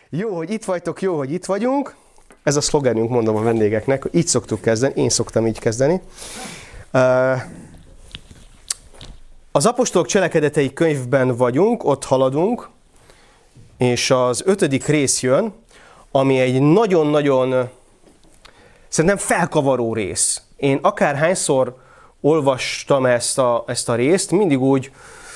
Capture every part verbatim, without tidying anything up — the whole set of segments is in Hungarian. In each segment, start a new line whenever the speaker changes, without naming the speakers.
Jó, hogy itt vagytok, jó, hogy itt vagyunk. Ez a szlogenünk, mondom a vendégeknek, így szoktuk kezdeni, én szoktam így kezdeni. Az apostolok cselekedetei könyvben vagyunk, ott haladunk, és az ötödik rész jön, ami egy nagyon-nagyon, szerintem felkavaró rész. Én akárhányszor olvastam ezt a, ezt a részt, mindig úgy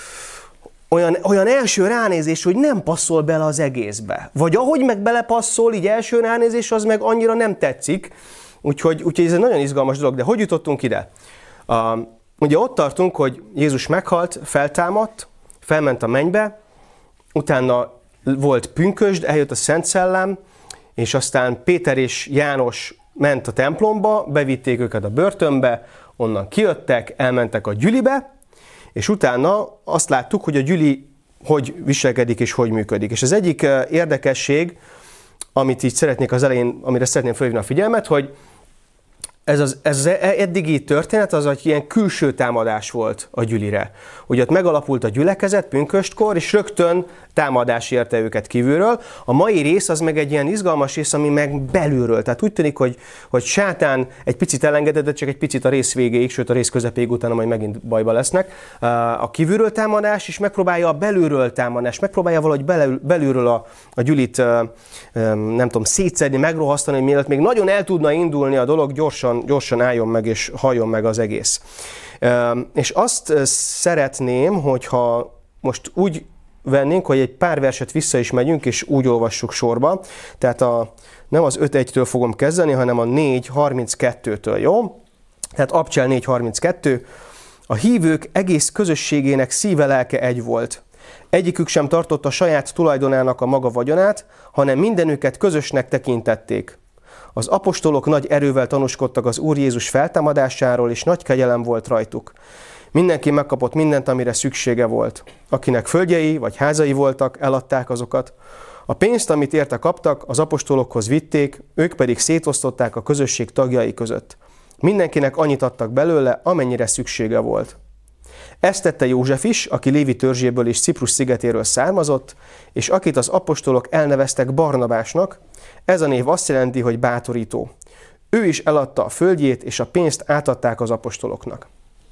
olyan, olyan első ránézés, hogy nem passzol bele az egészbe. Vagy ahogy meg belepasszol, így első ránézés, az meg annyira nem tetszik. Úgyhogy, úgyhogy ez egy nagyon izgalmas dolog. De hogy jutottunk ide? Uh, ugye ott tartunk, hogy Jézus meghalt, feltámadt, felment a mennybe, utána volt pünkösd, eljött a Szent Szellem, és aztán Péter és János ment a templomba, bevitték őket a börtönbe, onnan kijöttek, elmentek a gyülibe, és utána azt láttuk, hogy a gyüli hogy viselkedik és hogy működik. És az egyik érdekesség, amit így szeretnék az elején, amire szeretném felhívni a figyelmet, hogy ez az, ez az eddigi történet az egy ilyen külső támadás volt a gyülire. Ugye ott megalapult a gyülekezet pünköstkor, és rögtön támadás érte őket kívülről. A mai rész az meg egy ilyen izgalmas rész, ami meg belülről. Tehát úgy tűnik, hogy, hogy sátán egy picit elengedett, de csak egy picit a rész végéig, sőt a rész közepéig, utána majd megint bajba lesznek. A kívülről támadás, és megpróbálja a belülről támadás, megpróbálja valahogy belül, belülről a, a gyülit, nem tudom, szétszedni, megrohasztani, hogy mielőtt még nagyon el tudna indulni a dolog, gyorsan, gyorsan álljon meg, és halljon meg az egész. És azt szeretném, hogyha most úgy vennénk, hogy egy pár verset vissza is megyünk, és úgy olvassuk sorba. Tehát a, nem az öt egytől fogom kezdeni, hanem a négy harminckettőtől, jó? Tehát Abcsel négy harminckettő. A hívők egész közösségének szíve, lelke egy volt. Egyikük sem tartotta saját tulajdonának a maga vagyonát, hanem mindenüket közösnek tekintették. Az apostolok nagy erővel tanúskodtak az Úr Jézus feltámadásáról, és nagy kegyelem volt rajtuk. Mindenki megkapott mindent, amire szüksége volt. Akinek földjei vagy házai voltak, eladták azokat. A pénzt, amit érte kaptak, az apostolokhoz vitték, ők pedig szétosztották a közösség tagjai között. Mindenkinek annyit adtak belőle, amennyire szüksége volt. Ezt tette József is, aki Lévi törzséből és Ciprus szigetéről származott, és akit az apostolok elneveztek Barnabásnak. Ez a név azt jelenti, hogy bátorító. Ő is eladta a földjét, és a pénzt átadták az apostoloknak.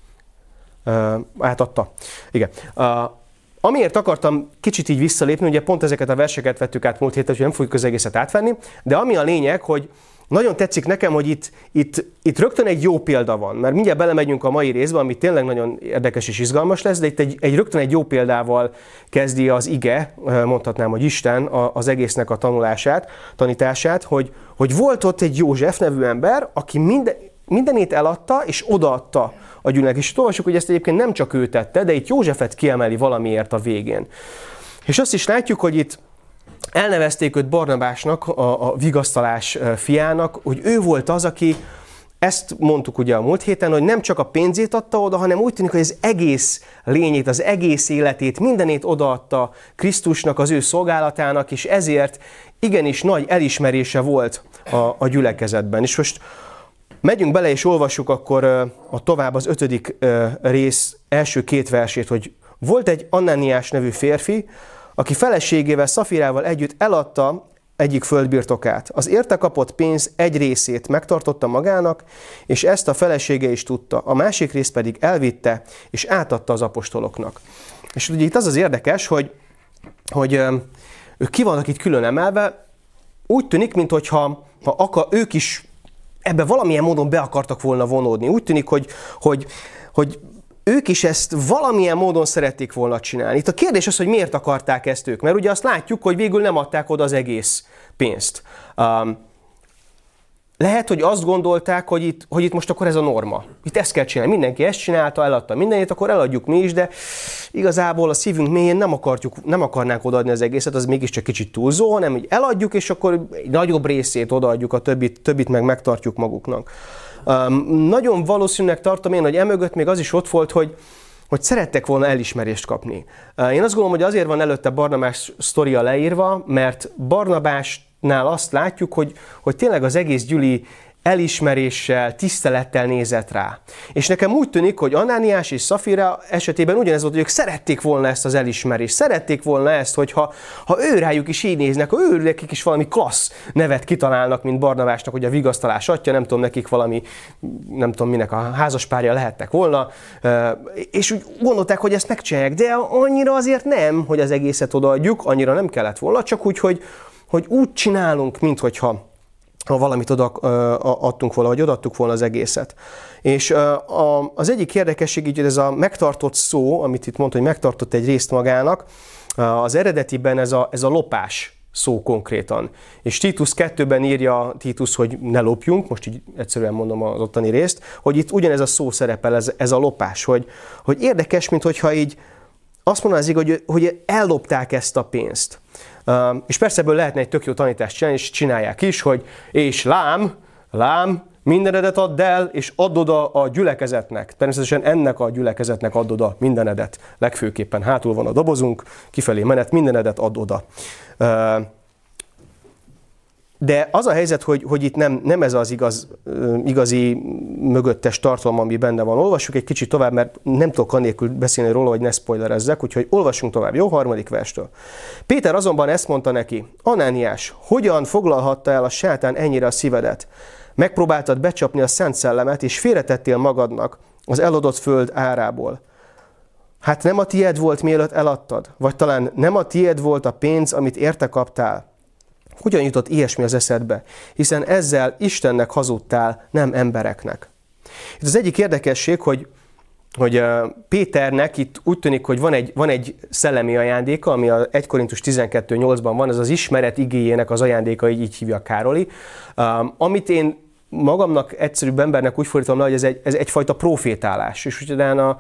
Uh, átadta. Igen. Uh, amiért akartam kicsit így visszalépni, ugye pont ezeket a verseket vettük át múlt héten, hogy nem fogjuk az egészet átvenni, de ami a lényeg, hogy nagyon tetszik nekem, hogy itt, itt, itt rögtön egy jó példa van, mert mindjárt belemegyünk a mai részbe, ami tényleg nagyon érdekes és izgalmas lesz, de itt egy, egy rögtön egy jó példával kezdi az ige, mondhatnám, hogy Isten az egésznek a tanulását, tanítását, hogy, hogy volt ott egy József nevű ember, aki minden, mindenét eladta és odaadta a gyűlnek. És olvassuk, hogy ezt egyébként nem csak ő tette, de itt Józsefet kiemeli valamiért a végén. És azt is látjuk, hogy itt elnevezték őt Barnabásnak, a, a vigasztalás fiának, hogy ő volt az, aki, ezt mondtuk ugye a múlt héten, hogy nem csak a pénzét adta oda, hanem úgy tűnik, hogy az egész lényét, az egész életét, mindenét odaadta Krisztusnak, az ő szolgálatának, és ezért igenis nagy elismerése volt a, a gyülekezetben. És most megyünk bele és olvassuk akkor a tovább az ötödik rész első két versét, hogy volt egy Ananiás nevű férfi, aki feleségével, Szafirával együtt eladta egyik földbirtokát. Az érte kapott pénz egy részét megtartotta magának, és ezt a felesége is tudta. A másik rész pedig elvitte, és átadta az apostoloknak. És ugye itt az az érdekes, hogy, hogy ők ki vannak itt külön emelve, úgy tűnik, mintha ha akar, ők is ebbe valamilyen módon be akartak volna vonódni. Úgy tűnik, hogy, hogy, hogy ők is ezt valamilyen módon szerették volna csinálni. Itt a kérdés az, hogy miért akarták ezt ők, mert ugye azt látjuk, hogy végül nem adták oda az egész pénzt. Um, lehet, hogy azt gondolták, hogy itt, hogy itt most akkor ez a norma. Itt ezt kell csinálni. Mindenki ezt csinálta, eladta mindenét, akkor eladjuk mi is, de igazából a szívünk mélyén nem, akarjuk, nem akarnánk odaadni az egészet, az mégiscsak kicsit túlzó, hanem hogy eladjuk, és akkor egy nagyobb részét odaadjuk, a többit, többit meg megtartjuk maguknak. Um, nagyon valószínűleg tartom én, hogy emögött még az is ott volt, hogy, hogy szerettek volna elismerést kapni. Uh, én azt gondolom, hogy azért van előtte Barnabás sztoria leírva, mert Barnabásnál azt látjuk, hogy, hogy tényleg az egész gyüli elismeréssel, tisztelettel nézett rá. És nekem úgy tűnik, hogy Anániás és Szafira esetében ugyanez volt, hogy ők szerették volna ezt az elismerést, szerették volna ezt, hogyha ha ő rájuk is így néznek, ha ő nekik is valami klassz nevet kitalálnak, mint Barnabásnak, hogy a vigasztalás atya, nem tudom, nekik valami, nem tudom minek a házaspárja lehettek volna, és úgy gondolták, hogy ezt megcsinálják, de annyira azért nem, hogy az egészet odaadjuk, annyira nem kellett volna, csak úgy, hogy, hogy úgy csinálunk, minthogyha ha valamit oda adtunk volna, vagy odaadtuk volna az egészet. És az egyik érdekesség, így ez a megtartott szó, amit itt mondta, hogy megtartott egy részt magának, az eredetiben ez a, ez a lopás szó konkrétan. És Títusz kettőben írja Títusz, hogy ne lopjunk, most így egyszerűen mondom az ottani részt, hogy itt ugyanez a szó szerepel, ez, ez a lopás, hogy, hogy érdekes, minthogyha így azt mondanázik, hogy, hogy ellopták ezt a pénzt. Uh, és persze ebből lehetne egy tök jó tanítást csinálni, és csinálják is, hogy és lám, lám, mindenedet add el, és add oda a gyülekezetnek. Természetesen ennek a gyülekezetnek add oda mindenedet. Legfőképpen hátul van a dobozunk, kifelé menet, mindenedet add oda. Uh, De az a helyzet, hogy, hogy itt nem, nem ez az igaz, igazi mögöttes tartalom, ami benne van. Olvassuk egy kicsit tovább, mert nem tudok annélkül beszélni róla, hogy ne spoilerezzek, úgyhogy olvassunk tovább. Jó, harmadik verstől. Péter azonban ezt mondta neki: Anániás, hogyan foglalhatta el a sátán ennyire a szívedet? Megpróbáltad becsapni a Szent Szellemet, és félretettél magadnak az eladott föld árából. Hát nem a tied volt, mielőtt eladtad? Vagy talán nem a tied volt a pénz, amit érte kaptál? Hogyan jutott ilyesmi az eszedbe? Hiszen ezzel Istennek hazudtál, nem embereknek. Itt az egyik érdekesség, hogy, hogy Péternek itt úgy tűnik, hogy van egy, van egy szellemi ajándéka, ami a egy Korintus tizenkettő nyolcban van, ez az ismeret igéjének az ajándéka, így, így hívja Károli, um, amit én magamnak, egyszerűbb embernek úgy fordítom le, hogy ez, egy, ez egyfajta profétálás. És utána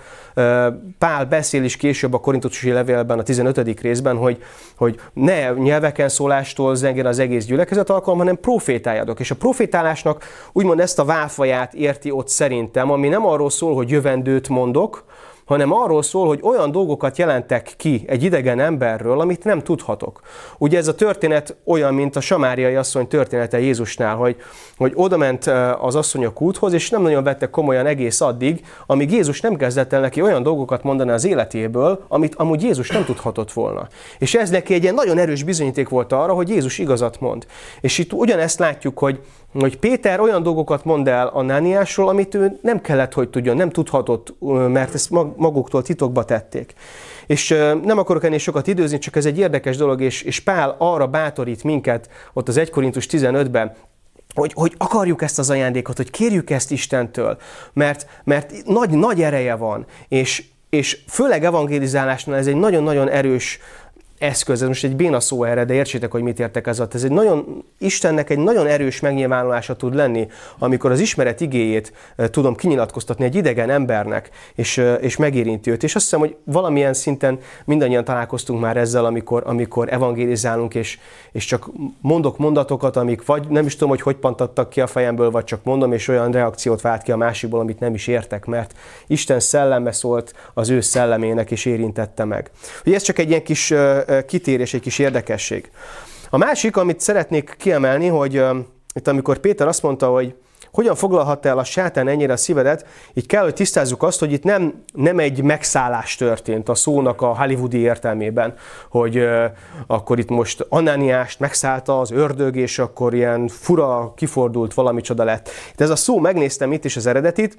Pál beszél is később a korintusi levélben, a tizenötödik részben, hogy, hogy ne nyelveken szólástól zengjen az egész gyülekezet alkalom, hanem profétáljatok. És a profétálásnak úgymond ezt a válfaját érti ott szerintem, ami nem arról szól, hogy jövendőt mondok, hanem arról szól, hogy olyan dolgokat jelentek ki egy idegen emberről, amit nem tudhatok. Ugye ez a történet olyan, mint a samáriai asszony története Jézusnál, hogy, hogy odament az asszony a kúthoz, és nem nagyon vette komolyan egész addig, amíg Jézus nem kezdett el neki olyan dolgokat mondani az életéből, amit amúgy Jézus nem tudhatott volna. És ez neki egy ilyen nagyon erős bizonyíték volt arra, hogy Jézus igazat mond. És itt ugyanezt látjuk, hogy hogy Péter olyan dolgokat mond el Anániásról, amit ő nem kellett, hogy tudjon, nem tudhatott, mert ezt maguktól titokba tették. És nem akarok ennél sokat időzni, csak ez egy érdekes dolog, és, és Pál arra bátorít minket ott az egy Korintus tizenötben, hogy, hogy akarjuk ezt az ajándékot, hogy kérjük ezt Istentől, mert, mert nagy, nagy ereje van, és, és főleg evangélizálásnál ez egy nagyon-nagyon erős eszköz, ez most egy béna szó erre, de értsétek, hogy mit értek ez alatt. Ez egy nagyon, Istennek egy nagyon erős megnyilvánulása tud lenni, amikor az ismeret igéjét tudom kinyilatkoztatni egy idegen embernek, és, és megérinti őt. És azt hiszem, hogy valamilyen szinten mindannyian találkoztunk már ezzel, amikor, amikor evangélizálunk, és, és csak mondok mondatokat, amik vagy nem is tudom, hogy hogy pantattak ki a fejemből, vagy csak mondom, és olyan reakciót vált ki a másikból, amit nem is értek, mert Isten szelleme szólt az ő szellemének, és érintette meg. Ugye ez csak egy ilyen kis kitérés, egy kis érdekesség. A másik, amit szeretnék kiemelni, hogy uh, itt amikor Péter azt mondta, hogy hogyan foglalhatta el a sátán ennyire a szívedet, így kell, hogy tisztázzuk azt, hogy itt nem, nem egy megszállás történt a szónak a hollywoodi értelmében, hogy uh, akkor itt most Anániást megszállta az ördög, és akkor ilyen fura, kifordult valami csoda lett. Itt ez a szó, megnéztem itt is az eredetit,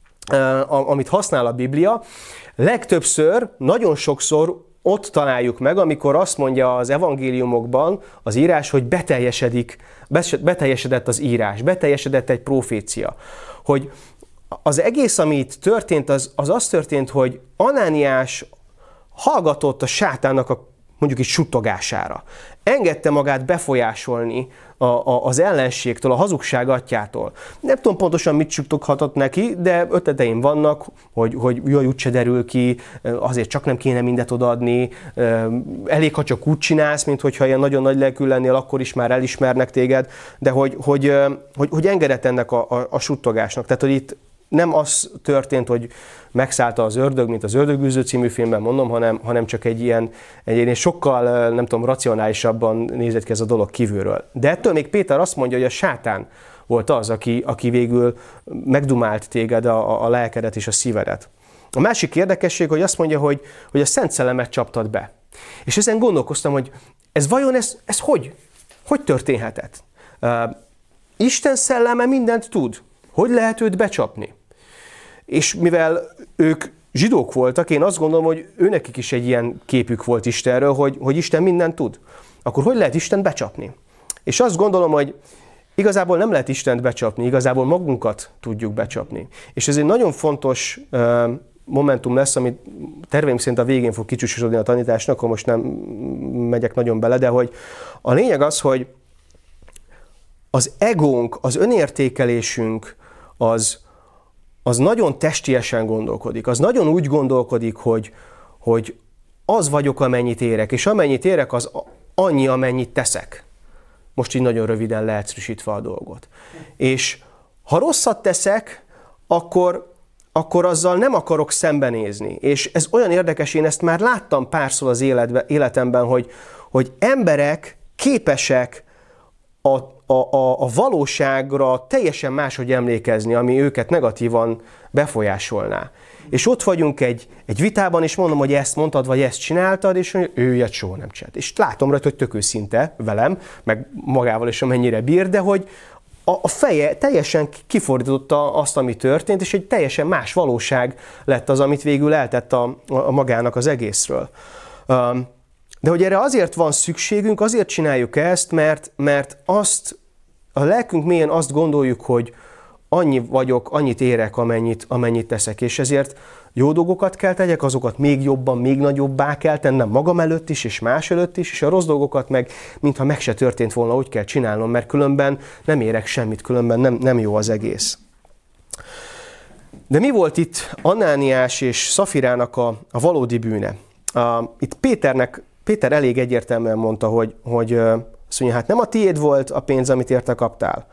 uh, amit használ a Biblia, legtöbbször, nagyon sokszor ott találjuk meg, amikor azt mondja az evangéliumokban az írás, hogy beteljesedik, beteljesedett az írás, beteljesedett egy profécia. Hogy az egész, ami itt történt, az az, az történt, hogy Anániás hallgatott a sátánnak a mondjuk így suttogására. Engedte magát befolyásolni a, a, az ellenségtől, a hazugság atyától. Nem tudom pontosan, mit suttoghatott neki, de ötleteim vannak, hogy, hogy jaj, úgyse derül ki, azért csak nem kéne mindet odaadni, elég, ha csak úgy csinálsz, mint hogyha ilyen nagyon nagy lelkű lennél, akkor is már elismernek téged, de hogy, hogy, hogy, hogy engedett ennek a, a, a suttogásnak. Tehát, hogy itt nem az történt, hogy megszállta az ördög, mint az Ördögűző című filmben mondom, hanem, hanem csak egy ilyen, egy ilyen sokkal, nem tudom, racionálisabban nézett ki ez a dolog kívülről. De ettől még Péter azt mondja, hogy a sátán volt az, aki, aki végül megdumált téged a, a lelkedet és a szívedet. A másik érdekesség, hogy azt mondja, hogy, hogy a Szent Szellemet csaptad be. És ezen gondolkoztam, hogy ez vajon ez, ez hogy? Hogy történhetett? Uh, Isten szelleme mindent tud. Hogy lehet őt becsapni? És mivel ők zsidók voltak, én azt gondolom, hogy őnekik is egy ilyen képük volt Istenről, hogy, hogy Isten mindent tud. Akkor hogy lehet Istent becsapni? És azt gondolom, hogy igazából nem lehet Istent becsapni, igazából magunkat tudjuk becsapni. És ez egy nagyon fontos uh, momentum lesz, amit terveim szerint a végén fog kicsúsosodni a tanításnak, akkor most nem megyek nagyon bele, de hogy a lényeg az, hogy az egónk, az önértékelésünk az, az nagyon testiesen gondolkodik. Az nagyon úgy gondolkodik, hogy, hogy az vagyok, amennyit érek, és amennyit érek, az annyi, amennyit teszek. Most így nagyon röviden leegyszerűsítve a dolgot. És ha rosszat teszek, akkor akkor azzal nem akarok szembenézni. És ez olyan érdekes, én ezt már láttam párszor az életbe, életemben, hogy, hogy emberek képesek a, a, a, a valóságra teljesen máshogy emlékezni, ami őket negatívan befolyásolná. És ott vagyunk egy, egy vitában, és mondom, hogy ezt mondtad, vagy ezt csináltad, és mondja, ő ilyet soha nem csinált. És látom rajta, hogy tök őszinte velem, meg magával is amennyire bír, de hogy a feje teljesen kifordította azt, ami történt, és egy teljesen más valóság lett az, amit végül eltett a, a magának az egészről. De hogy erre azért van szükségünk, azért csináljuk ezt, mert, mert azt, a lelkünk mélyen azt gondoljuk, hogy annyi vagyok, annyit érek, amennyit, amennyit teszek, és ezért jó dolgokat kell tegyek, azokat még jobban, még nagyobbá kell tennem magam előtt is, és más előtt is, és a rossz dolgokat meg, mintha meg se történt volna, úgy kell csinálnom, mert különben nem érek semmit, különben nem, nem jó az egész. De mi volt itt Anániás és Szafirának a, a valódi bűne? A, itt Péternek, Péter elég egyértelműen mondta, hogy, hogy azt mondja, hát nem a tiéd volt a pénz, amit érte kaptál,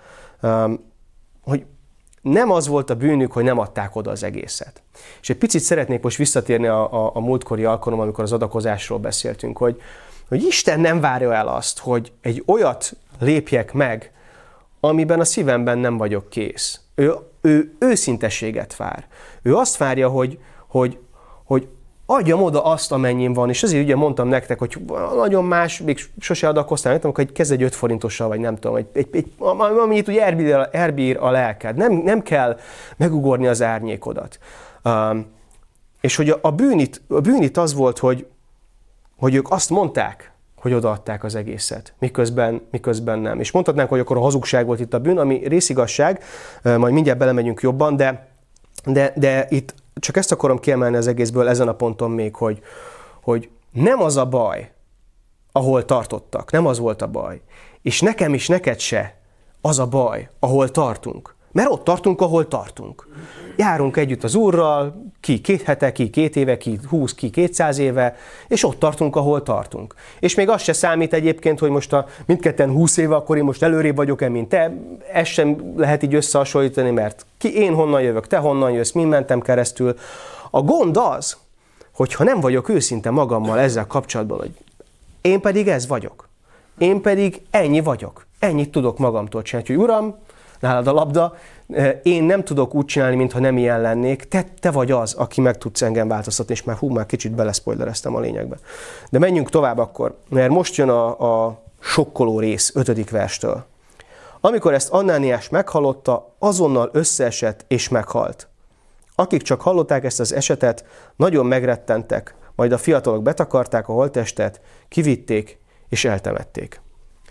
hogy nem az volt a bűnük, hogy nem adták oda az egészet. És egy picit szeretnék most visszatérni a, a, a múltkori alkalom, amikor az adakozásról beszéltünk, hogy, hogy Isten nem várja el azt, hogy egy olyat lépjek meg, amiben a szívemben nem vagyok kész. Ő, ő őszintességet vár. Ő azt várja, hogy, hogy, hogy adjam oda azt, amennyin van, és azért ugye mondtam nektek, hogy nagyon más, még sose adakoztál, nem tudom, hogy kezd egy öt forintossal, vagy nem tudom, egy, egy, egy, amennyit ugye elbír, elbír a lelked. Nem, nem kell megugorni az árnyékodat. Um, és hogy a, a, bűnit, a bűnit az volt, hogy, hogy ők azt mondták, hogy odaadták az egészet, miközben, miközben nem. És mondhatnánk, hogy akkor a hazugság volt itt a bűn, ami részigazság, majd mindjárt belemegyünk jobban, de, de, de itt csak ezt akarom kiemelni az egészből ezen a ponton még, hogy, hogy nem az a baj, ahol tartottak, nem az volt a baj. És nekem is, neked se az a baj, ahol tartunk. Mert ott tartunk, ahol tartunk. Járunk együtt az Úrral, ki két hete, ki két éve, ki húsz, ki kétszáz éve, és ott tartunk, ahol tartunk. És még az se számít egyébként, hogy most a mindketten húsz éve, akkor én most előrébb vagyok-e, mint te. Ezt sem lehet így összehasonlítani, mert ki, én honnan jövök, te honnan jössz, mind mentem keresztül. A gond az, hogyha nem vagyok őszinte magammal ezzel kapcsolatban, hogy én pedig ez vagyok. Én pedig ennyi vagyok. Ennyit tudok magamtól csinálni, hogy Uram, nálad a labda, én nem tudok úgy csinálni, mintha nem ilyen lennék, te, te vagy az, aki meg tudsz engem változtatni, és már hú, már kicsit beleszpoilereztem a lényegbe. De menjünk tovább akkor, mert most jön a, a sokkoló rész, ötödik verstől. Amikor ezt Anániás meghallotta, azonnal összeesett és meghalt. Akik csak hallották ezt az esetet, nagyon megrettentek, majd a fiatalok betakarták a holttestet, kivitték és eltemették.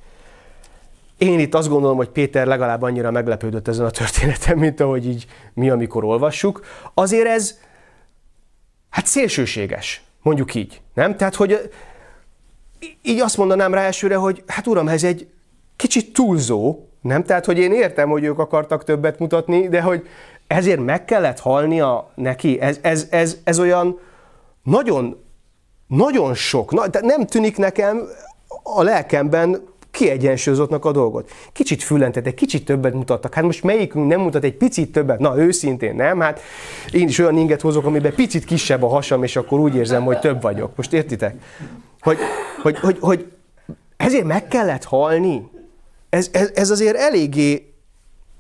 Én itt azt gondolom, hogy Péter legalább annyira meglepődött ezen a történeten, mint ahogy így mi, amikor olvassuk. Azért ez, hát szélsőséges, mondjuk így, nem? Tehát, hogy így azt mondanám rá elsőre, hogy hát uram, ez egy kicsit túlzó, nem? Tehát, hogy én értem, hogy ők akartak többet mutatni, de hogy ezért meg kellett halnia neki. Ez, ez, ez, ez olyan nagyon, nagyon sok. Na, de nem tűnik nekem a lelkemben kiegyensúlyozottnak a dolgot. Kicsit füllentettek, kicsit többet mutattak. Hát most melyikünk nem mutat egy picit többet? Na, őszintén nem. Hát én is olyan inget hozok, amiben picit kisebb a hasam, és akkor úgy érzem, hogy több vagyok. Most értitek? Hogy, hogy, hogy, hogy ezért meg kellett halni. Ez, ez, ez azért eléggé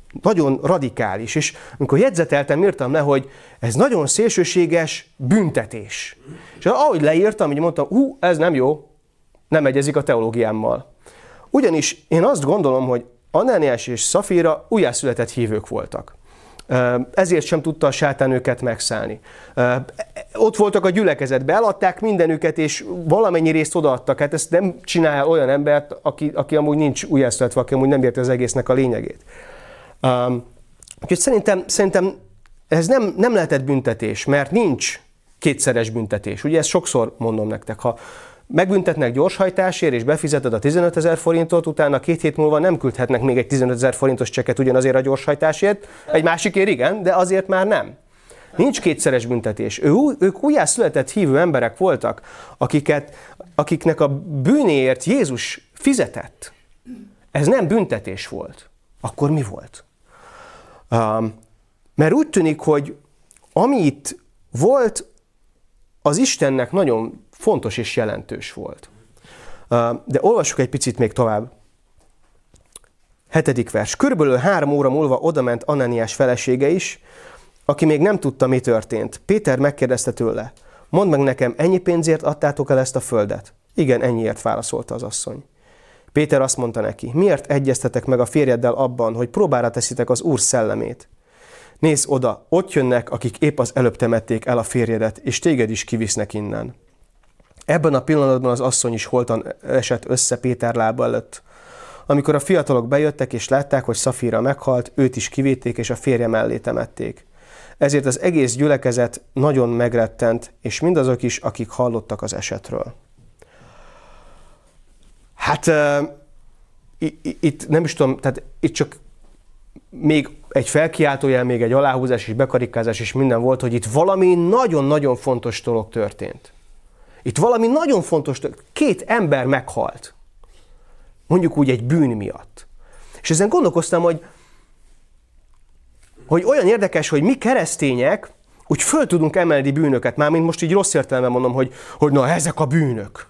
nagyon radikális. És amikor jegyzeteltem, írtam le, hogy ez nagyon szélsőséges büntetés. És ahogy leírtam, így mondtam, hú, ez nem jó, nem egyezik a teológiámmal. Ugyanis én azt gondolom, hogy Anániás és Szafira újjászületett hívők voltak. Ezért sem tudta a sátán őket megszállni. Ott voltak a gyülekezetben, eladták mindenüket, és valamennyi részt odaadtak. Hát ezt nem csinál olyan embert, aki, aki amúgy nincs újjászületve, aki amúgy nem érti az egésznek a lényegét. Úgyhogy szerintem, szerintem ez nem, nem lehetett büntetés, mert nincs kétszeres büntetés. Ugye ezt sokszor mondom nektek, ha megbüntetnek gyorshajtásért, és befizeted a tizenötezer forintot, utána két hét múlva nem küldhetnek még egy tizenötezer forintos csekket ugyanazért a gyorshajtásért, egy másikért igen, de azért már nem. Nincs kétszeres büntetés. Ő, ők újjászületett hívő emberek voltak, akiket, akiknek a bűnéért Jézus fizetett. Ez nem büntetés volt. Akkor mi volt? Um, mert úgy tűnik, hogy ami itt volt, az Istennek nagyon fontos és jelentős volt. De olvassuk egy picit még tovább. Hetedik vers. Körülbelül három óra múlva odament Ananiás felesége is, aki még nem tudta, mi történt. Péter megkérdezte tőle, mondd meg nekem, ennyi pénzért adtátok el ezt a földet? Igen, ennyiért, válaszolta az asszony. Péter azt mondta neki, miért egyeztetek meg a férjeddel abban, hogy próbára teszitek az Úr szellemét? Nézz oda, ott jönnek, akik épp az előbb temették el a férjedet, és téged is kivisznek innen. Ebben a pillanatban az asszony is holtan esett össze Péter lába előtt. Amikor a fiatalok bejöttek és látták, hogy Szafira meghalt, őt is kivitték és a férje mellé temették. Ezért az egész gyülekezet nagyon megrettent, és mindazok is, akik hallottak az esetről. Hát uh, itt nem is tudom, tehát itt csak még egy felkiáltójel, még egy aláhúzás és bekarikázás és minden volt, hogy itt valami nagyon-nagyon fontos dolog történt. Itt valami nagyon fontos, két ember meghalt. Mondjuk úgy egy bűn miatt. És ezen gondolkoztam, hogy, hogy olyan érdekes, hogy mi keresztények úgy föl tudunk emelni bűnöket, mármint most így rossz értelemben mondom, hogy, hogy na ezek a bűnök.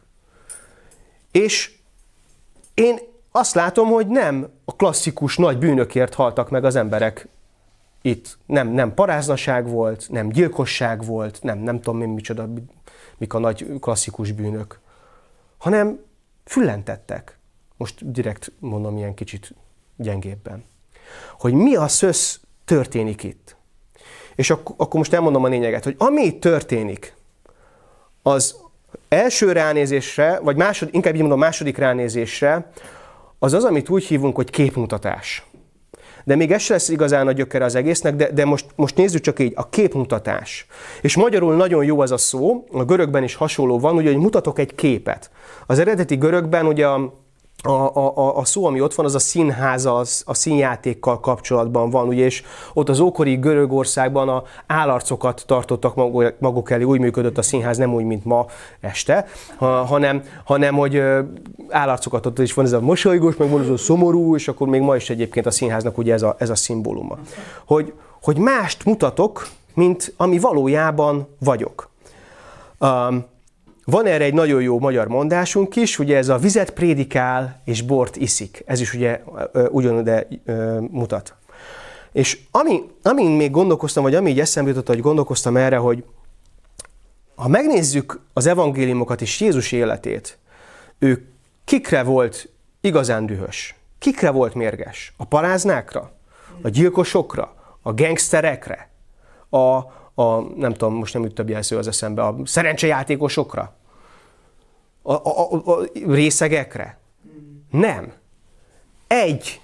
És én azt látom, hogy nem a klasszikus nagy bűnökért haltak meg az emberek itt. Nem, nem paráznaság volt, nem gyilkosság volt, nem, nem tudom én micsoda, mik a nagy klasszikus bűnök, hanem füllentettek. Most direkt mondom ilyen kicsit gyengébben. Hogy mi a szösz történik itt. És ak- akkor most elmondom a lényeget, hogy ami itt történik, az első ránézésre, vagy másod, inkább így mondom második ránézésre, az az, amit úgy hívunk, hogy képmutatás. De még ez se lesz igazán a gyökere az egésznek, de, de most, most nézzük csak így, a képmutatás. És magyarul nagyon jó az a szó, a görögben is hasonló van, ugye, hogy mutatok egy képet. Az eredeti görögben ugye a, a, a, a szó, ami ott van, az a színház, az, a színjátékkal kapcsolatban van, ugye, és ott az ókori Görögországban a állarcokat tartottak maguk, maguk elé, úgy működött a színház, nem úgy, mint ma este, ha, hanem, hanem, hogy állarcokat ott is van, ez a mosolygós, meg van ez a szomorú, és akkor még ma is egyébként a színháznak ugye ez a, ez a szimbóluma. Hogy, hogy mást mutatok, mint ami valójában vagyok. Um, Van erre egy nagyon jó magyar mondásunk is, ugye ez a vizet prédikál és bort iszik. Ez is ugye ugyanúgy mutat. És ami, amin még gondolkoztam, vagy ami így eszembe jutott, hogy gondolkoztam erre, hogy ha megnézzük az evangéliumokat és Jézus életét, ő kikre volt igazán dühös? Kikre volt mérges? A paráznákra? A gyilkosokra? A gangsterekre? A, a nem tudom, most nem jut több jelszó az eszembe, a szerencsejátékosokra? A, a, a, a részegekre? Nem. Egy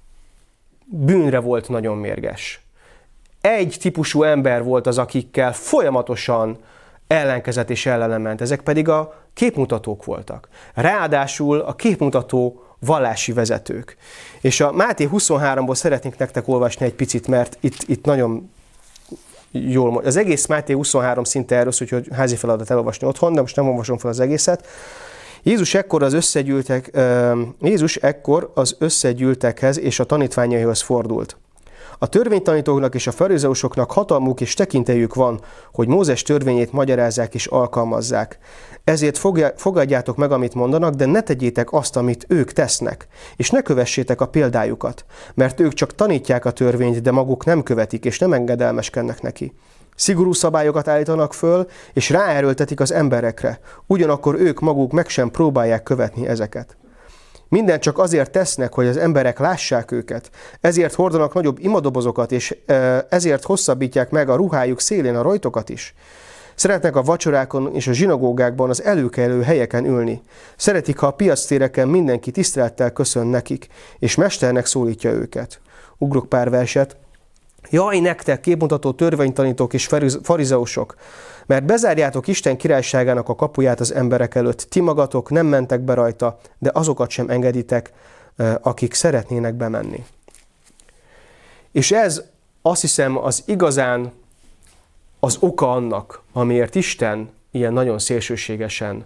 bűnre volt nagyon mérges. Egy típusú ember volt az, akikkel folyamatosan ellenkezett és ellenement. Ezek pedig a képmutatók voltak. Ráadásul a képmutató vallási vezetők. És a Máté huszonháromból szeretnék nektek olvasni egy picit, mert itt, itt nagyon jól mondja. Az egész Máté huszonhárom szinte erről, úgyhogy házi feladat elolvasni otthon, de most nem olvasom fel az egészet. Jézus ekkor az összegyűltek, Jézus ekkor az összegyűltekhez és a tanítványaihoz fordult. A törvénytanítóknak és a farizeusoknak hatalmuk és tekintélyük van, hogy Mózes törvényét magyarázzák és alkalmazzák. Ezért fogadjátok meg, amit mondanak, de ne tegyétek azt, amit ők tesznek, és ne kövessétek a példájukat, mert ők csak tanítják a törvényt, de maguk nem követik, és nem engedelmeskednek neki. Szigorú szabályokat állítanak föl, és ráerőltetik az emberekre, ugyanakkor ők maguk meg sem próbálják követni ezeket. Mindent csak azért tesznek, hogy az emberek lássák őket, ezért hordanak nagyobb imadobozokat, és ezért hosszabbítják meg a ruhájuk szélén a rojtokat is. Szeretnek a vacsorákon és a zsinagógákban az előkelő helyeken ülni. Szeretik, ha a piactéreken mindenki tisztelettel köszön nekik, és mesternek szólítja őket. Ugrok pár verset. Jaj, nektek, képmutató törvénytanítók és farizeusok, mert bezárjátok Isten királyságának a kapuját az emberek előtt. Ti magatok nem mentek be rajta, de azokat sem engeditek, akik szeretnének bemenni. És ez azt hiszem az igazán az oka annak, amiért Isten ilyen nagyon szélsőségesen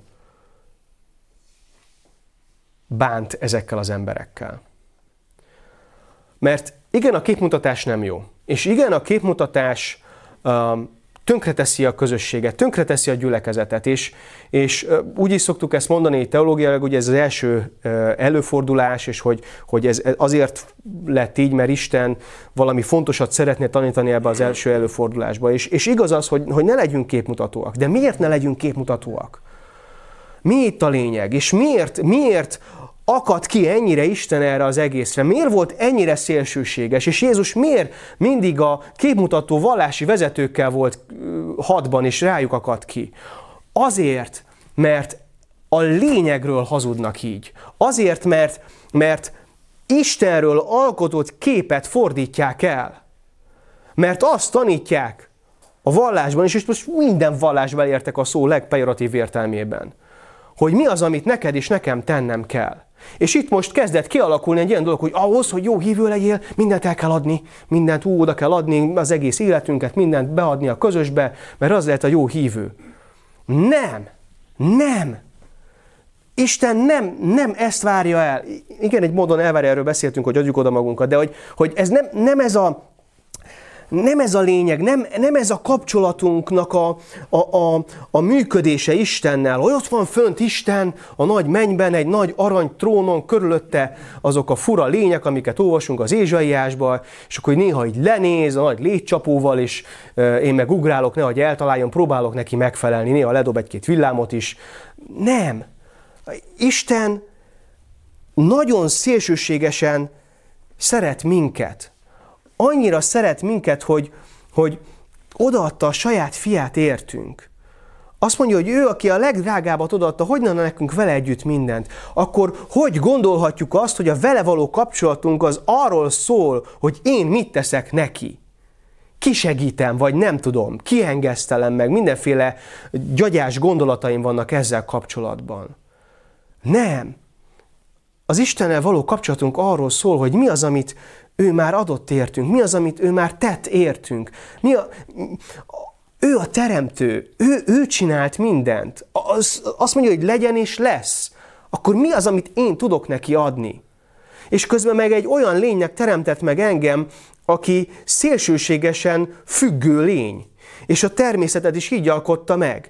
bánt ezekkel az emberekkel. Mert igen, a képmutatás nem jó. És igen, a képmutatás um, tönkreteszi a közösséget, tönkreteszi a gyülekezetet, és, és uh, úgy is szoktuk ezt mondani teológiailag, hogy ez az első uh, előfordulás, és hogy, hogy ez azért lett így, mert Isten valami fontosat szeretné tanítani ebbe az első előfordulásba. És, és igaz az, hogy, hogy ne legyünk képmutatóak. De miért ne legyünk képmutatóak? Mi itt a lényeg? És miért, miért akad ki ennyire Isten erre az egészre? Miért volt ennyire szélsőséges? És Jézus miért mindig a képmutató vallási vezetőkkel volt hadban, és rájuk akadt ki? Azért, mert a lényegről hazudnak így. Azért, mert, mert Istenről alkotott képet fordítják el. Mert azt tanítják a vallásban, és most minden vallásban értek a szó legpejoratív értelmében, hogy mi az, amit neked és nekem tennem kell. És itt most kezdett kialakulni egy ilyen dolog, hogy ahhoz, hogy jó hívő legyél, mindent el kell adni, mindent ú, oda kell adni, az egész életünket, mindent beadni a közösbe, mert az lehet a jó hívő. Nem, nem. Isten nem, nem ezt várja el. Igen, egy módon elvárja, erről beszéltünk, hogy adjuk oda magunkat, de hogy, hogy ez nem, nem ez a Nem ez a lényeg, nem, nem ez a kapcsolatunknak a, a, a, a működése Istennel, hogy ott van fönt Isten a nagy mennyben, egy nagy arany trónon, körülötte azok a fura lények, amiket olvasunk az Ézsaiásban, és akkor néha így lenéz a nagy légycsapóval, és e, én meg ugrálok, nehogy eltaláljon, próbálok neki megfelelni, néha ledob egy-két villámot is. Nem. Isten nagyon szélsőségesen szeret minket. Annyira szeret minket, hogy, hogy odaadta a saját fiát értünk. Azt mondja, hogy ő, aki a legdrágábbat odaadta, hogy ne nekünk vele együtt mindent. Akkor hogy gondolhatjuk azt, hogy a vele való kapcsolatunk az arról szól, hogy én mit teszek neki? Kisegítem, vagy nem tudom, kiengesztelem meg, mindenféle gyagyás gondolataim vannak ezzel kapcsolatban. Nem. Az Istennel való kapcsolatunk arról szól, hogy mi az, amit ő már adott értünk, mi az, amit ő már tett értünk. Mi a, ő a teremtő, ő, ő csinált mindent. Az, azt mondja, hogy legyen és lesz. Akkor mi az, amit én tudok neki adni? És közben meg egy olyan lénynek teremtett meg engem, aki szélsőségesen függő lény. És a természetet is így alkotta meg.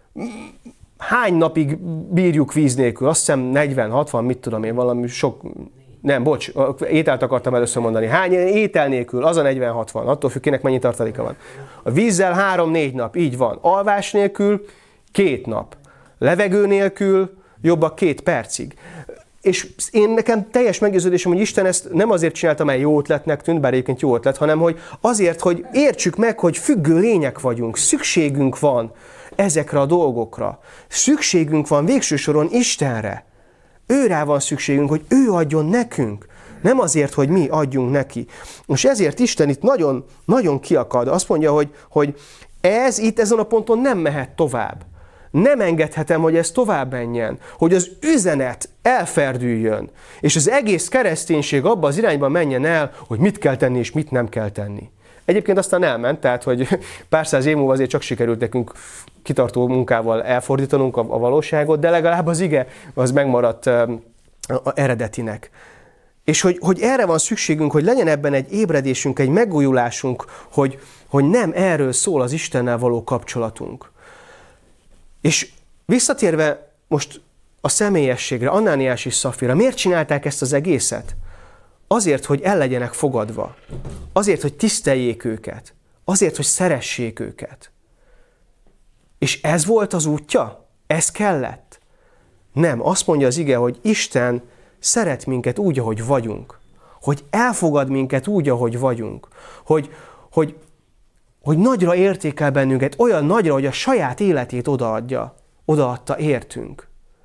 Hány napig bírjuk víz nélkül? Azt hiszem negyven, hatvan, mit tudom én, valami sok... Nem, bocs, ételt akartam először mondani. Hány étel nélkül? Az a negyven hatvan. Attól függ, kinek mennyi tartaléka van. A vízzel három-négy nap, így van. Alvás nélkül két nap. Levegő nélkül jobb a két percig. És én nekem teljes meggyőződésem, hogy Isten ezt nem azért csinálta, mert jó ötletnek tűnt, bár egyébként jó ötlet, hanem hogy azért, hogy értsük meg, hogy függő lények vagyunk. Szükségünk van ezekre a dolgokra. Szükségünk van végső soron Istenre. Őrá van szükségünk, hogy ő adjon nekünk. Nem azért, hogy mi adjunk neki. És ezért Isten itt nagyon, nagyon kiakad. Azt mondja, hogy, hogy ez itt ezen a ponton nem mehet tovább. Nem engedhetem, hogy ez tovább menjen. Hogy az üzenet elferdüljön. És az egész kereszténység abba az irányba menjen el, hogy mit kell tenni és mit nem kell tenni. Egyébként aztán elment, tehát hogy pár száz év múlva azért csak sikerült nekünk kitartó munkával elfordítanunk a, a valóságot, de legalább az ige az megmaradt a, a eredetinek. És hogy, hogy erre van szükségünk, hogy legyen ebben egy ébredésünk, egy megújulásunk, hogy, hogy nem erről szól az Istennel való kapcsolatunk. És visszatérve most a személyességre, Annániás és Szafira, miért csinálták ezt az egészet? Azért, hogy el legyenek fogadva. Azért, hogy tiszteljék őket. Azért, hogy szeressék őket. És ez volt az útja? Ez kellett? Nem, azt mondja az ige, hogy Isten szeret minket úgy, ahogy vagyunk. Hogy elfogad minket úgy, ahogy vagyunk. Hogy, hogy, hogy nagyra értékel bennünket, olyan nagyra, hogy a saját életét odaadja, odaadta értünk.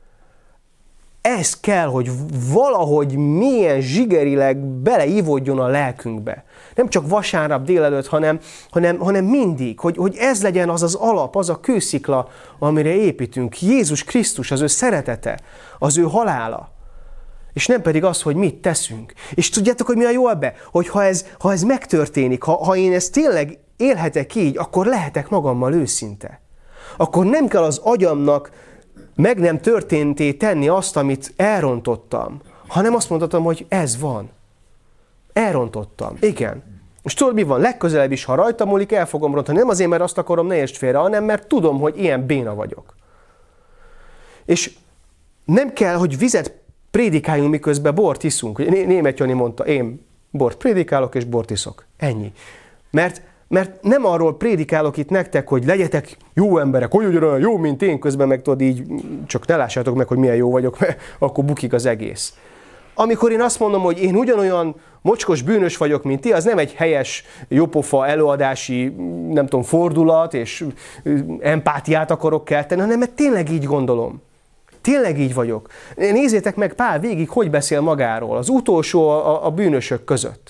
Ez kell, hogy valahogy milyen zsigerileg beleívódjon a lelkünkbe. Nem csak vasárnap délelőtt, hanem, hanem, hanem mindig, hogy, hogy ez legyen az az alap, az a kőszikla, amire építünk. Jézus Krisztus, az ő szeretete, az ő halála. És nem pedig az, hogy mit teszünk. És tudjátok, hogy mi a jó ebbe? Hogy ha ez, ha ez megtörténik, ha, ha én ezt tényleg élhetek így, akkor lehetek magammal őszinte. Akkor nem kell az agyamnak meg nem történté tenni azt, amit elrontottam, hanem azt mondhatom, hogy ez van. Elrontottam. Igen. És tudod, mi van? Legközelebb is, ha rajta múlik, el fogom rontani. Nem azért, mert azt akarom, ne értsd félre, hanem mert tudom, hogy ilyen béna vagyok. És nem kell, hogy vizet prédikáljunk, miközben bort iszunk. Németh Jani mondta, én bort prédikálok és bort iszok. Ennyi. Mert Mert nem arról prédikálok itt nektek, hogy legyetek jó emberek, hogy ugyanolyan jó, mint én, közben meg tudod így, csak ne lássátok meg, hogy milyen jó vagyok, mert akkor bukik az egész. Amikor én azt mondom, hogy én ugyanolyan mocskos bűnös vagyok, mint ti, az nem egy helyes, jópofa előadási, nem tudom, fordulat, és empátiát akarok kelteni, hanem mert tényleg így gondolom. Tényleg így vagyok. Nézzétek meg Pál végig, hogy beszél magáról, az utolsó a, a bűnösök között.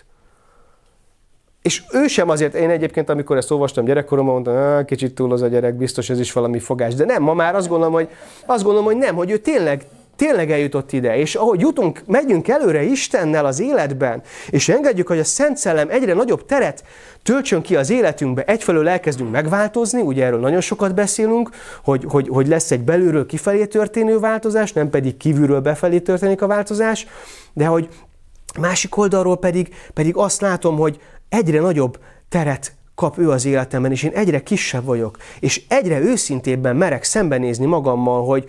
És ő sem azért, én egyébként, amikor ezt olvastam gyerekkoromban, mondtam, kicsit túl az a gyerek, biztos ez is valami fogás. De nem, ma már azt gondolom, hogy, azt gondolom, hogy nem, hogy ő tényleg, tényleg eljutott ide. És ahogy jutunk, megyünk előre Istennel az életben, és engedjük, hogy a Szent Szellem egyre nagyobb teret töltsön ki az életünkbe, egyfelől elkezdünk megváltozni, ugye erről nagyon sokat beszélünk, hogy, hogy, hogy lesz egy belülről kifelé történő változás, nem pedig kívülről befelé történik a változás, de hogy másik oldalról pedig, pedig azt látom, hogy egyre nagyobb teret kap ő az életemben, és én egyre kisebb vagyok, és egyre őszintébben merek szembenézni magammal, hogy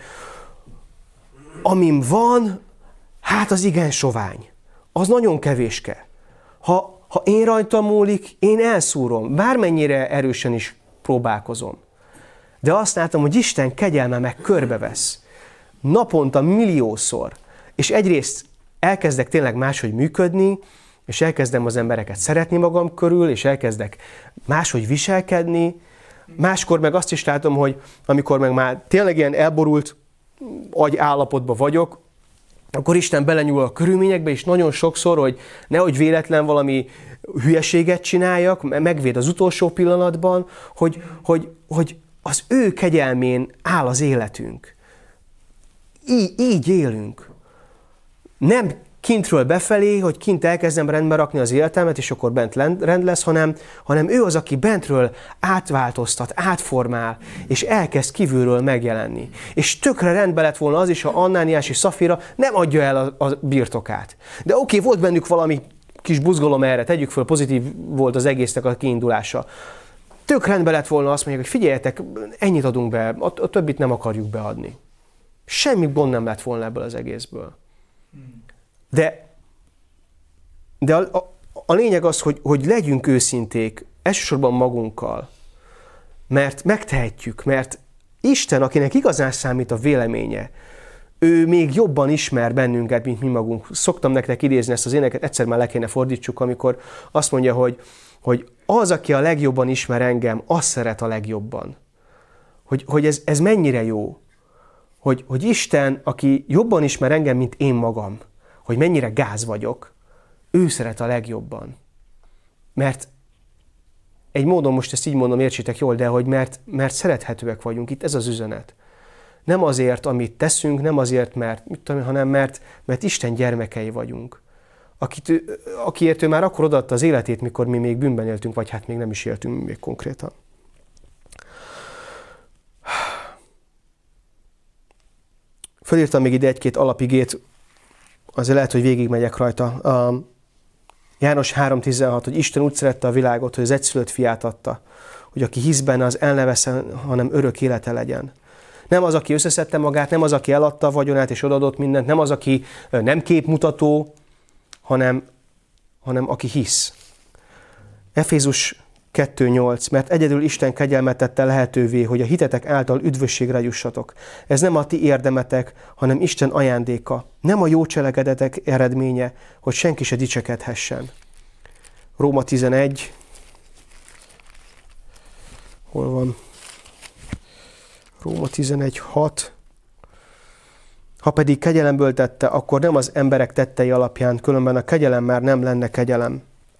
amim van, hát az igen sovány. Az nagyon kevéske. Ha, ha én rajtam múlik, én elszúrom, bármennyire erősen is próbálkozom. De azt látom, hogy Isten kegyelme meg körbevesz. Naponta milliószor. És egyrészt elkezdek tényleg máshogy működni, és elkezdem az embereket szeretni magam körül, és elkezdek máshogy viselkedni. Máskor meg azt is látom, hogy amikor meg már tényleg ilyen elborult agy állapotban vagyok, akkor Isten belenyúl a körülményekbe, és nagyon sokszor, hogy nehogy véletlen valami hülyeséget csináljak, megvéd az utolsó pillanatban, hogy, hogy, hogy az ő kegyelmén áll az életünk. Így, így élünk. Nem kintről befelé, hogy kint elkezdem rendbe rakni az életemet, és akkor bent rend lesz, hanem, hanem ő az, aki bentről átváltoztat, átformál, és elkezd kívülről megjelenni. És tökre rendbe lett volna az is, ha Annániás és Szafira nem adja el a, a birtokát. De oké, volt bennük valami kis buzgalom erre, tegyük föl, pozitív volt az egésznek a kiindulása. Tök rendbe lett volna azt mondják, hogy figyeljetek, ennyit adunk be, a, a többit nem akarjuk beadni. Semmi gond nem lett volna ebből az egészből. De, de a, a, a lényeg az, hogy, hogy legyünk őszinték, elsősorban magunkkal, mert megtehetjük, mert Isten, akinek igazán számít a véleménye, ő még jobban ismer bennünket, mint mi magunk. Szoktam nektek idézni ezt az éneket, egyszer már le kéne fordítsuk, amikor azt mondja, hogy, hogy az, aki a legjobban ismer engem, az szeret a legjobban. Hogy, hogy ez, ez mennyire jó, hogy, hogy Isten, aki jobban ismer engem, mint én magam, hogy mennyire gáz vagyok, ő szeret a legjobban. Mert egy módon most ezt így mondom, értsétek jól, de hogy mert, mert szerethetőek vagyunk, itt ez az üzenet. Nem azért, amit teszünk, nem azért, mert, mit tudom, hanem mert, mert Isten gyermekei vagyunk. Akit ő, akiért ő már akkor odaadta az életét, mikor mi még bűnben éltünk, vagy hát még nem is éltünk még konkrétan. Fölírtam még ide egy-két alapigét, azért lehet, hogy végigmegyek rajta. A János három tizenhat, hogy Isten úgy szerette a világot, hogy az egyszülött fiát adta, hogy aki hisz benne, az el ne veszen, hanem örök élete legyen. Nem az, aki összeszedte magát, nem az, aki eladta a vagyonát és odaadott mindent, nem az, aki nem képmutató, hanem, hanem aki hisz. Efézus kettő nyolc, mert egyedül Isten kegyelmet tette lehetővé, hogy a hitetek által üdvösségre jussatok. Ez nem a ti érdemetek, hanem Isten ajándéka. Nem a jó cselekedetek eredménye, hogy senki se dicsekedhessen. Róma tizenegy. Hol van? Róma tizenegy hat. Ha pedig kegyelemből tette, akkor nem az emberek tettei alapján, különben a kegyelem már nem lenne kegyelem.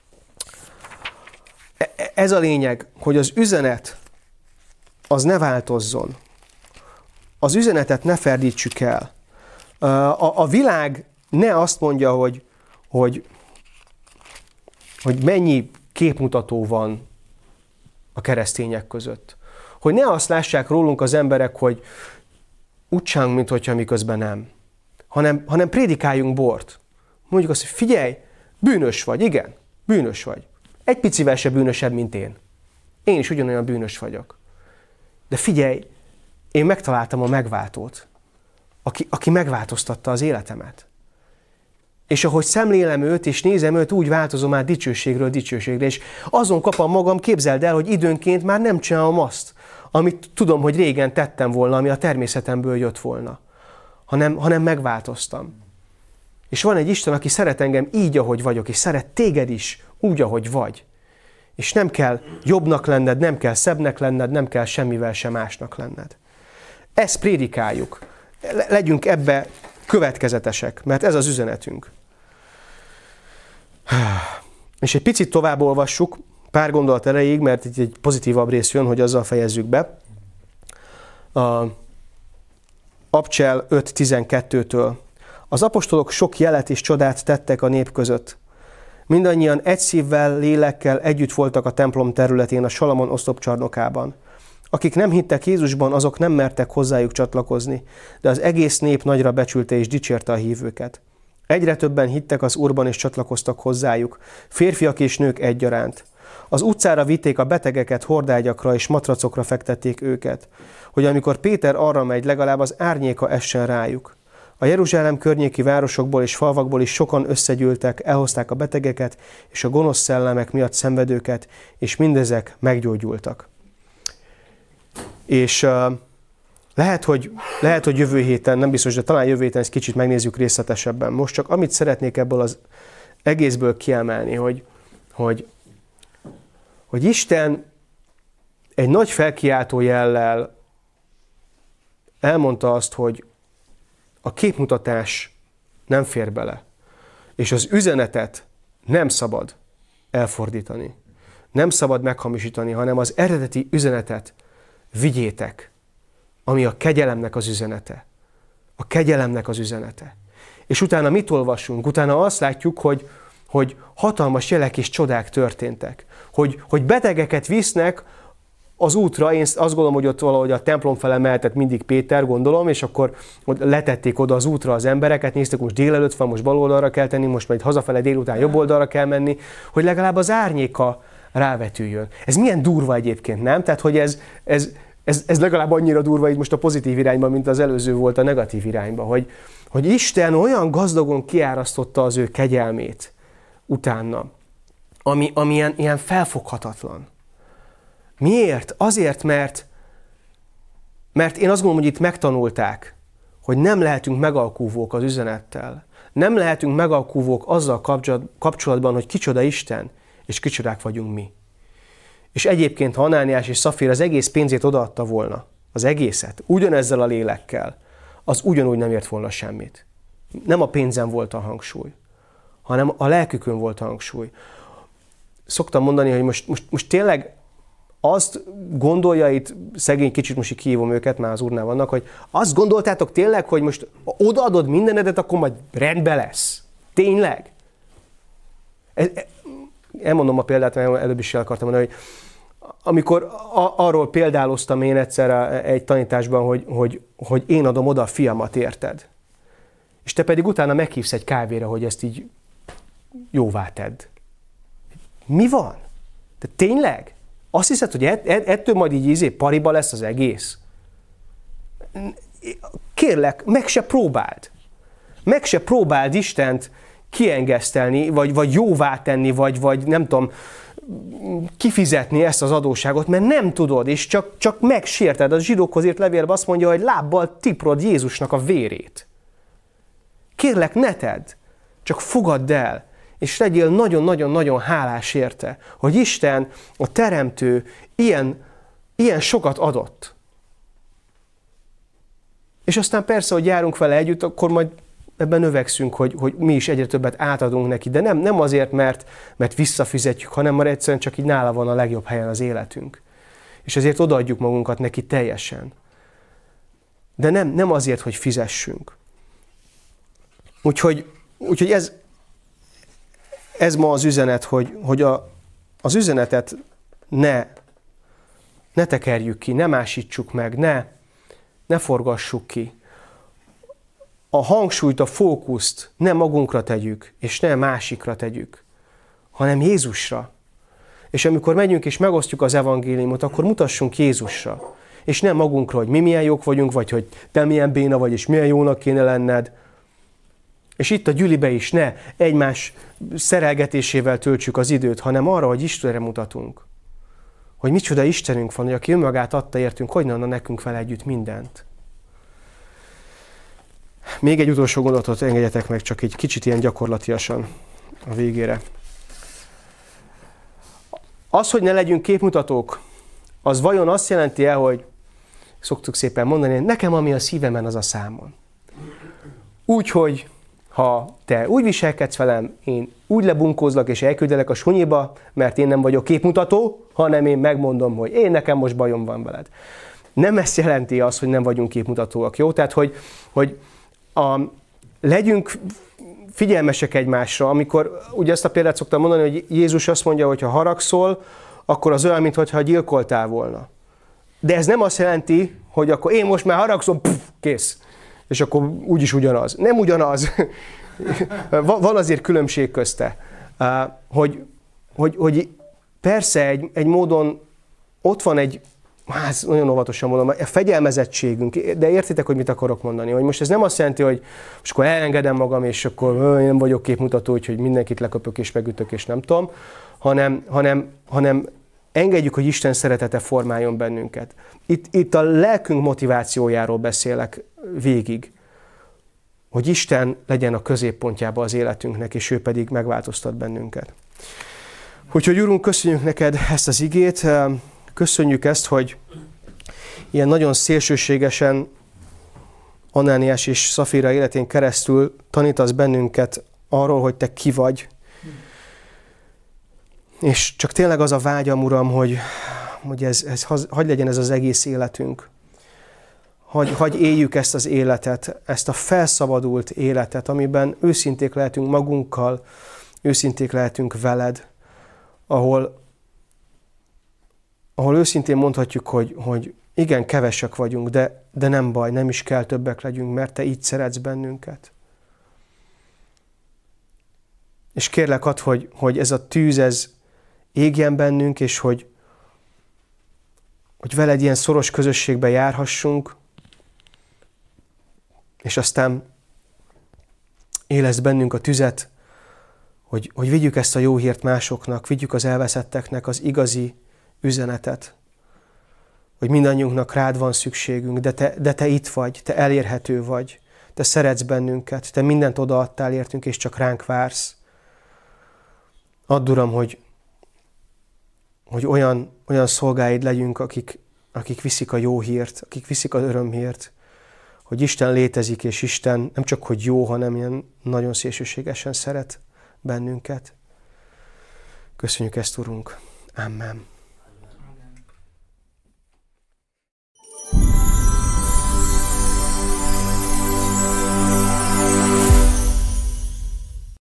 Ez a lényeg, hogy az üzenet az ne változzon. Az üzenetet ne ferdítsük el. A, a világ ne azt mondja, hogy, hogy, hogy mennyi képmutató van a keresztények között. Hogy ne azt lássák rólunk az emberek, hogy úgy csinálunk, mintha miközben nem. Hanem, hanem prédikáljunk bort. Mondjuk azt, hogy figyelj, bűnös vagy, igen, bűnös vagy. Egy picivel se bűnösebb, mint én. Én is ugyanolyan bűnös vagyok. De figyelj, én megtaláltam a megváltót, aki, aki megváltoztatta az életemet. És ahogy szemlélem őt, és nézem őt, úgy változom át dicsőségről dicsőségre. És azon kapom magam, képzeld el, hogy időnként már nem csinálom azt, amit tudom, hogy régen tettem volna, ami a természetemből jött volna. Hanem, hanem megváltoztam. És van egy Isten, aki szeret engem így, ahogy vagyok, és szeret téged is, úgy, ahogy vagy. És nem kell jobbnak lenned, nem kell szebbnek lenned, nem kell semmivel sem másnak lenned. Ezt prédikáljuk. Legyünk ebbe következetesek, mert ez az üzenetünk. És egy picit tovább olvassuk, pár gondolat erejéig, mert itt egy pozitívabb rész jön, hogy azzal fejezzük be. A Abcsel öt tizenkettőtől. Az apostolok sok jelet és csodát tettek a nép között. Mindannyian egy szívvel, lélekkel együtt voltak a templom területén, a Salamon oszlopcsarnokában. Akik nem hittek Jézusban, azok nem mertek hozzájuk csatlakozni, de az egész nép nagyra becsülte és dicsérte a hívőket. Egyre többen hittek az Úrban és csatlakoztak hozzájuk, férfiak és nők egyaránt. Az utcára vitték a betegeket, hordágyakra és matracokra fektették őket, hogy amikor Péter arra megy, legalább az árnyéka essen rájuk. A Jeruzsálem környéki városokból és falvakból is sokan összegyűltek, elhozták a betegeket és a gonosz szellemek miatt szenvedőket, és mindezek meggyógyultak. És uh, lehet, hogy, lehet, hogy jövő héten, nem biztos, de talán jövő héten ezt kicsit megnézzük részletesebben. Most csak amit szeretnék ebből az egészből kiemelni, hogy, hogy, hogy Isten egy nagy felkiáltó jellel elmondta azt, hogy a képmutatás nem fér bele, és az üzenetet nem szabad elfordítani. Nem szabad meghamisítani, hanem az eredeti üzenetet vigyétek, ami a kegyelemnek az üzenete. A kegyelemnek az üzenete. És utána mit olvasunk? Utána azt látjuk, hogy, hogy hatalmas jelek és csodák történtek. Hogy, hogy betegeket visznek az útra, én azt gondolom, hogy ott valahogy a templom fele mehetett mindig Péter, gondolom, és akkor letették oda az útra az embereket, néztek, most délelőtt van, most bal oldalra kell tenni, most majd hazafele délután jobb oldalra kell menni, hogy legalább az árnyéka rávetüljön. Ez milyen durva egyébként, nem? Tehát, hogy ez, ez, ez, ez legalább annyira durva így most a pozitív irányba, mint az előző volt a negatív irányba, hogy, hogy Isten olyan gazdagon kiárasztotta az ő kegyelmét utána, ami, ami ilyen, ilyen felfoghatatlan. Miért? Azért, mert, mert én azt gondolom, hogy itt megtanulták, hogy nem lehetünk megalkúvók az üzenettel. Nem lehetünk megalkúvók azzal kapcsolatban, hogy kicsoda Isten, és kicsodák vagyunk mi. És egyébként, ha Anániás és Szafír az egész pénzét odaadta volna, az egészet, ugyanezzel a lélekkel, az ugyanúgy nem ért volna semmit. Nem a pénzen volt a hangsúly, hanem a lelkükön volt a hangsúly. Szoktam mondani, hogy most, most, most tényleg azt gondolja itt, szegény kicsit most így kihívom őket, már az Úrnál vannak, hogy azt gondoltátok tényleg, hogy most odaadod mindenedet, akkor majd rendbe lesz. Tényleg? Ez, elmondom a példát, mert előbb is el akartam mondani, hogy amikor a, arról példáloztam én egyszer egy tanításban, hogy, hogy, hogy én adom oda a fiamat, érted? és te pedig utána meghívsz egy kávéra, hogy ezt így jóvá tedd. Mi van? De tényleg? Azt hiszed, hogy ettől majd így ízé pariba lesz az egész? Kérlek, meg se próbáld. Meg se próbáld Istent kiengesztelni, vagy, vagy jóvá tenni, vagy, vagy nem tudom, kifizetni ezt az adósságot, mert nem tudod, és csak, csak megsérted. A zsidókhoz írt levélben azt mondja, hogy lábbal tiprod Jézusnak a vérét. Kérlek, ne tedd, csak fogadd el, és legyél nagyon-nagyon-nagyon hálás érte, hogy Isten, a Teremtő ilyen, ilyen sokat adott. És aztán persze, hogy járunk vele együtt, akkor majd ebben növekszünk, hogy, hogy mi is egyre többet átadunk neki, de nem, nem azért, mert, mert visszafizetjük, hanem mert egyszerűen csak így nála van a legjobb helyen az életünk. És ezért odaadjuk magunkat neki teljesen. De nem, nem azért, hogy fizessünk. Úgyhogy, úgyhogy ez, ez ma az üzenet, hogy, hogy a, az üzenetet ne, ne tekerjük ki, ne másítsuk meg, ne, ne forgassuk ki. A hangsúlyt, a fókuszt ne magunkra tegyük, és ne másikra tegyük, hanem Jézusra. És amikor megyünk és megosztjuk az evangéliumot, akkor mutassunk Jézusra. És nem magunkra, hogy mi milyen jók vagyunk, vagy hogy te milyen béna vagy, és milyen jónak kéne lenned. És itt a gyülibe is ne egymás szerelgetésével töltsük az időt, hanem arra, hogy Istenre mutatunk. Hogy micsoda Istenünk van, hogy aki önmagát adta értünk, hogy ne adna nekünk vele együtt mindent. Még egy utolsó gondolatot engedjetek meg, csak egy kicsit ilyen gyakorlatiasan a végére. Az, hogy ne legyünk képmutatók, az vajon azt jelenti el, hogy szoktuk szépen mondani, nekem ami a szívemen, az a számon. Úgyhogy ha te úgy viselkedsz velem, én úgy lebunkózlak és elküldelek a sunyiba, mert én nem vagyok képmutató, hanem én megmondom, hogy én nekem most bajom van veled. Nem ezt jelenti az, hogy nem vagyunk képmutatóak, jó? Tehát, hogy, hogy a, legyünk figyelmesek egymásra, amikor ugye ezt a példát szoktam mondani, hogy Jézus azt mondja, hogy ha haragszol, akkor az olyan, mintha gyilkoltál volna. De ez nem azt jelenti, hogy akkor én most már haragszom, pff, kész. És akkor úgyis ugyanaz. Nem ugyanaz. Van azért különbség közte. Hogy, hogy, hogy persze egy, egy módon ott van egy, hát nagyon óvatosan mondom, a fegyelmezettségünk, de értitek, hogy mit akarok mondani? Hogy most ez nem azt jelenti, hogy most akkor elengedem magam, és akkor én nem vagyok képmutató, úgyhogy mindenkit leköpök és megütök, és nem tudom, hanem, hanem, hanem engedjük, hogy Isten szeretete formáljon bennünket. Itt, itt a lelkünk motivációjáról beszélek végig, hogy Isten legyen a középpontjába az életünknek, és ő pedig megváltoztat bennünket. Úgyhogy Urunk, köszönjük neked ezt az igét, köszönjük ezt, hogy ilyen nagyon szélsőségesen Anániás és Szafira életén keresztül tanítasz bennünket arról, hogy te ki vagy. És csak tényleg az a vágyam, Uram, hogy, hogy ez, ez, hagy legyen ez az egész életünk. Hagy, hagy éljük ezt az életet, ezt a felszabadult életet, amiben őszinték lehetünk magunkkal, őszinték lehetünk veled, ahol, ahol őszintén mondhatjuk, hogy, hogy igen, kevesek vagyunk, de, de nem baj, nem is kell többek legyünk, mert te így szeretsz bennünket. És kérlek add, hogy, hogy ez a tűz, ez égjen bennünk, és hogy, hogy veled ilyen szoros közösségben járhassunk, és aztán éleszt bennünk a tüzet, hogy, hogy vigyük ezt a jó hírt másoknak, vigyük az elveszetteknek az igazi üzenetet, hogy mindannyiunknak rád van szükségünk, de te, de te itt vagy, te elérhető vagy, te szeretsz bennünket, te mindent odaadtál értünk, és csak ránk vársz. Add, Uram, hogy, hogy olyan, olyan szolgáid legyünk, akik, akik viszik a jó hírt, akik viszik az örömhírt, hogy Isten létezik, és Isten nem csak, hogy jó, hanem ilyen nagyon szélsőségesen szeret bennünket. Köszönjük ezt, Urunk. Amen.